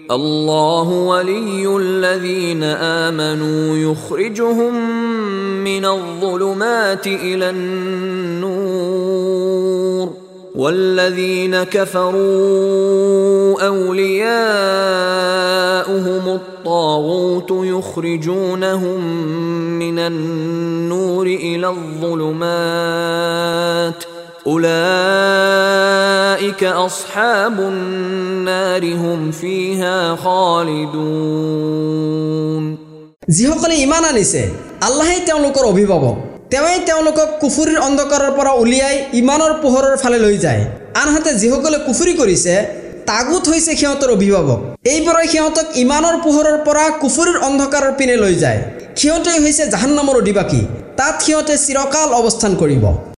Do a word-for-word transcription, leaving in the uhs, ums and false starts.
الله ولي الذين آمنوا يخرجهم من الظلمات إلى النور والذين كفروا أولياؤهم الطاغوت يخرجونهم من النور إلى الظلمات أولئك أصحاب النار هم فيها خالدون যিসকলে ঈমান আনিছে আল্লাহই তেওঁলোকৰ অভিভাৱক তেৱেই তেওঁলোকক কুফুৰিৰ অন্ধকাৰৰ পৰা উলিয়াই ঈমানৰ পোহৰৰ ফালে লৈ যায় আনহাতে যিসকলে কুফুৰি কৰিছে তাগুত হৈছে সিহঁতৰ অভিভাৱক এইবোৰে সিহঁতক ঈমানৰ পোহৰৰ পৰা কুফুৰিৰ অন্ধকাৰৰ পিনে লৈ যায় সিহঁতেই হৈছে জাহান্নামৰ অধিবাসী তাত সিহঁতে চিৰকাল অৱস্থান কৰিব।